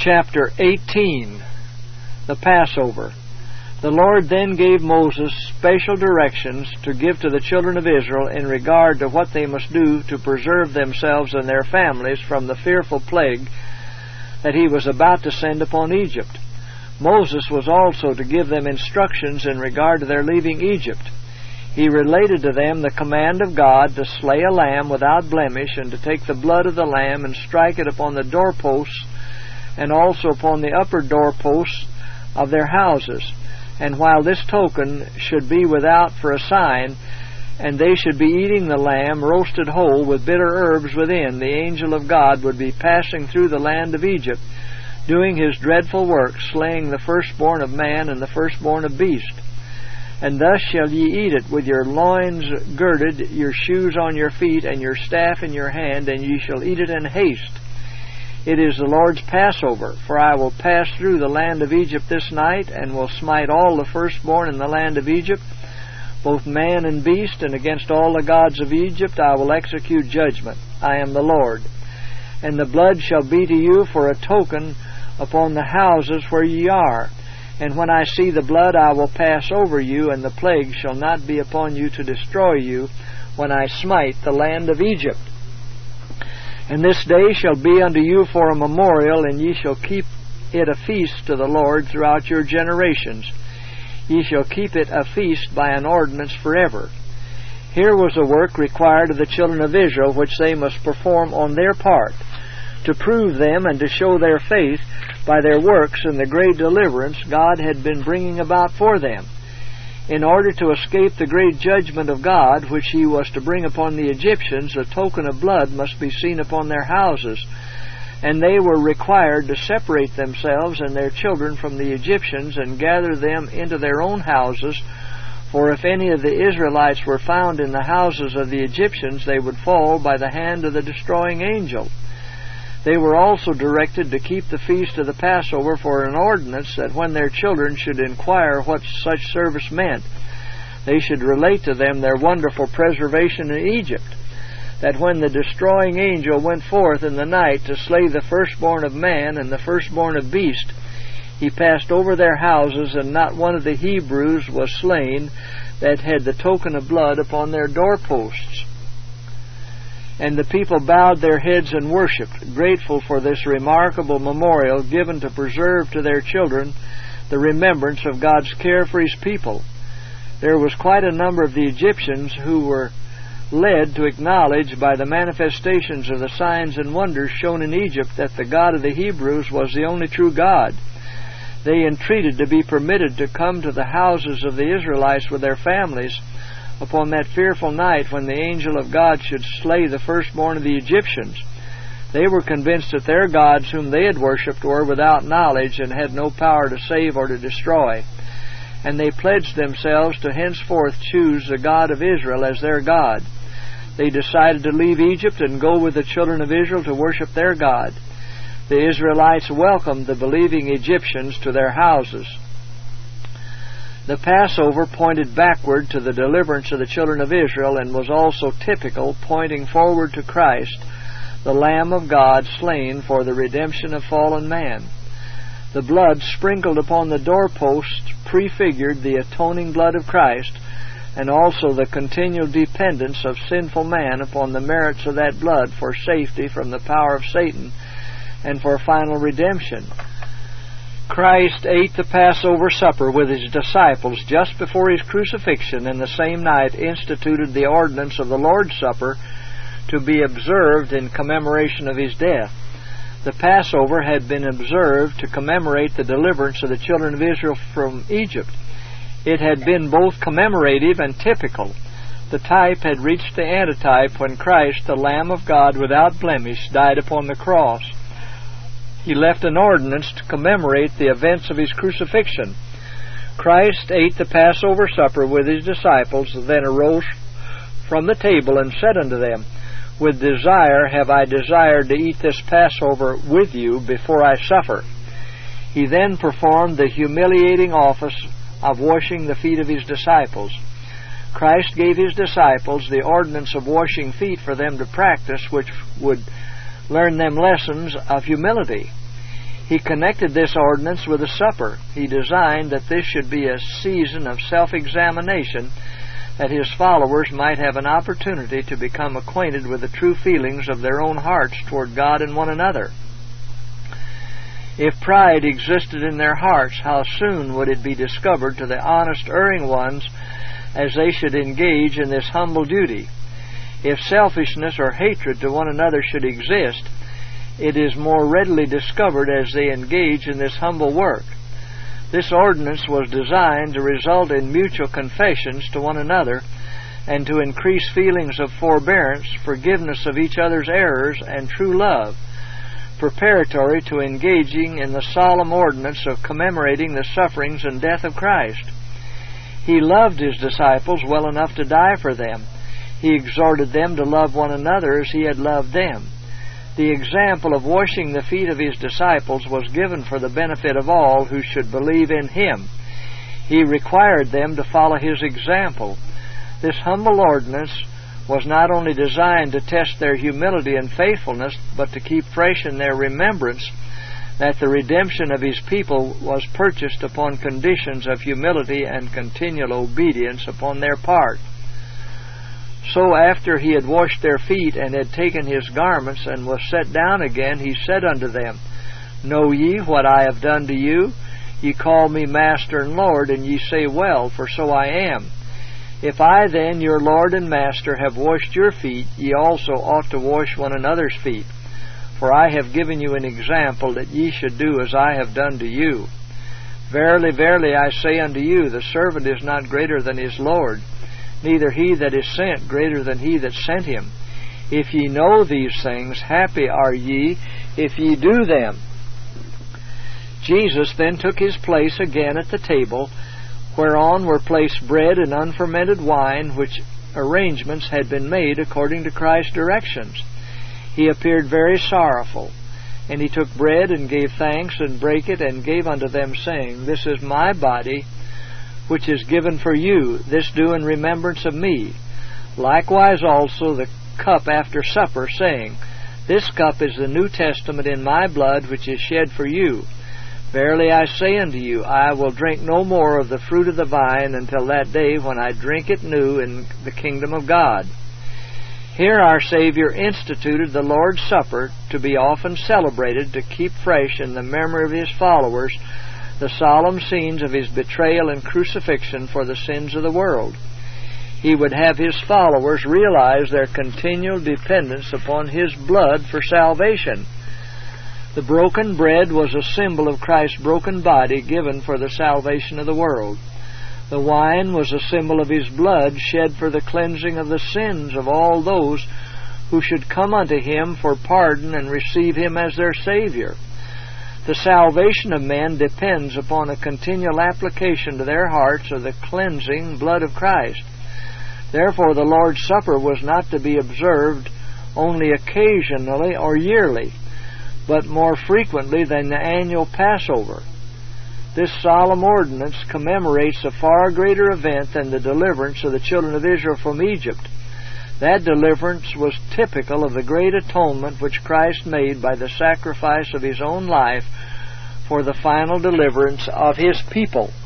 Chapter 18, the Passover. The Lord then gave Moses special directions to give to the children of Israel in regard to what they must do to preserve themselves and their families from the fearful plague that he was about to send upon Egypt. Moses was also to give them instructions in regard to their leaving Egypt. He related to them the command of God to slay a lamb without blemish, and to take the blood of the lamb and strike it upon the doorposts and also upon the upper doorposts of their houses. And while this token should be without for a sign, and they should be eating the lamb roasted whole with bitter herbs within, the angel of God would be passing through the land of Egypt, doing his dreadful work, slaying the firstborn of man and the firstborn of beast. And thus shall ye eat it, with your loins girded, your shoes on your feet, and your staff in your hand, and ye shall eat it in haste. It is the Lord's Passover, for I will pass through the land of Egypt this night, and will smite all the firstborn in the land of Egypt, both man and beast, and against all the gods of Egypt I will execute judgment. I am the Lord. And the blood shall be to you for a token upon the houses where ye are. And when I see the blood, I will pass over you, and the plague shall not be upon you to destroy you when I smite the land of Egypt. And this day shall be unto you for a memorial, and ye shall keep it a feast to the Lord throughout your generations. Ye shall keep it a feast by an ordinance forever. Here was a work required of the children of Israel, which they must perform on their part, to prove them and to show their faith by their works in the great deliverance God had been bringing about for them. In order to escape the great judgment of God, which he was to bring upon the Egyptians, a token of blood must be seen upon their houses, and they were required to separate themselves and their children from the Egyptians and gather them into their own houses, for if any of the Israelites were found in the houses of the Egyptians, they would fall by the hand of the destroying angel. They were also directed to keep the feast of the Passover for an ordinance, that when their children should inquire what such service meant, they should relate to them their wonderful preservation in Egypt, that when the destroying angel went forth in the night to slay the firstborn of man and the firstborn of beast, he passed over their houses, and not one of the Hebrews was slain that had the token of blood upon their doorposts. And the people bowed their heads and worshipped, grateful for this remarkable memorial given to preserve to their children the remembrance of God's care for his people. There was quite a number of the Egyptians who were led to acknowledge by the manifestations of the signs and wonders shown in Egypt that the God of the Hebrews was the only true God. They entreated to be permitted to come to the houses of the Israelites with their families upon that fearful night when the angel of God should slay the firstborn of the Egyptians. They were convinced that their gods whom they had worshipped were without knowledge and had no power to save or to destroy. And they pledged themselves to henceforth choose the God of Israel as their God. They decided to leave Egypt and go with the children of Israel to worship their God. The Israelites welcomed the believing Egyptians to their houses. The Passover pointed backward to the deliverance of the children of Israel, and was also typical, pointing forward to Christ, the Lamb of God slain for the redemption of fallen man. The blood sprinkled upon the doorposts prefigured the atoning blood of Christ, and also the continual dependence of sinful man upon the merits of that blood for safety from the power of Satan and for final redemption. Christ ate the Passover supper with his disciples just before his crucifixion, and the same night instituted the ordinance of the Lord's Supper to be observed in commemoration of his death. The Passover had been observed to commemorate the deliverance of the children of Israel from Egypt. It had been both commemorative and typical. The type had reached the antitype when Christ, the Lamb of God without blemish, died upon the cross. He left an ordinance to commemorate the events of his crucifixion. Christ ate the Passover supper with his disciples, then arose from the table and said unto them, With desire have I desired to eat this Passover with you before I suffer. He then performed the humiliating office of washing the feet of his disciples. Christ gave his disciples the ordinance of washing feet for them to practice, which would learn them lessons of humility. He connected this ordinance with the supper. He designed that this should be a season of self-examination, that his followers might have an opportunity to become acquainted with the true feelings of their own hearts toward God and one another. If pride existed in their hearts, how soon would it be discovered to the honest, erring ones as they should engage in this humble duty? If selfishness or hatred to one another should exist, it is more readily discovered as they engage in this humble work. This ordinance was designed to result in mutual confessions to one another and to increase feelings of forbearance, forgiveness of each other's errors, and true love, preparatory to engaging in the solemn ordinance of commemorating the sufferings and death of Christ. He loved his disciples well enough to die for them. He exhorted them to love one another as he had loved them. The example of washing the feet of his disciples was given for the benefit of all who should believe in him. He required them to follow his example. This humble ordinance was not only designed to test their humility and faithfulness, but to keep fresh in their remembrance that the redemption of his people was purchased upon conditions of humility and continual obedience upon their part. So after he had washed their feet, and had taken his garments, and was set down again, he said unto them, Know ye what I have done to you? Ye call me Master and Lord, and ye say, Well, for so I am. If I then, your Lord and Master, have washed your feet, ye also ought to wash one another's feet. For I have given you an example, that ye should do as I have done to you. Verily, verily, I say unto you, the servant is not greater than his Lord, neither he that is sent greater than he that sent him. If ye know these things, happy are ye if ye do them. Jesus then took his place again at the table, whereon were placed bread and unfermented wine, which arrangements had been made according to Christ's directions. He appeared very sorrowful. And he took bread, and gave thanks, and brake it, and gave unto them, saying, This is my body, which is given for you. This do in remembrance of me. Likewise also the cup after supper, saying, This cup is the New Testament in my blood, which is shed for you. Verily I say unto you, I will drink no more of the fruit of the vine until that day when I drink it new in the kingdom of God. Here our Savior instituted the Lord's Supper to be often celebrated, to keep fresh in the memory of his followers the solemn scenes of his betrayal and crucifixion for the sins of the world. He would have his followers realize their continual dependence upon his blood for salvation. The broken bread was a symbol of Christ's broken body given for the salvation of the world. The wine was a symbol of his blood shed for the cleansing of the sins of all those who should come unto him for pardon and receive him as their Savior. The salvation of men depends upon a continual application to their hearts of the cleansing blood of Christ. Therefore the Lord's Supper was not to be observed only occasionally or yearly, but more frequently than the annual Passover. This solemn ordinance commemorates a far greater event than the deliverance of the children of Israel from Egypt. That deliverance was typical of the great atonement which Christ made by the sacrifice of his own life for the final deliverance of his people.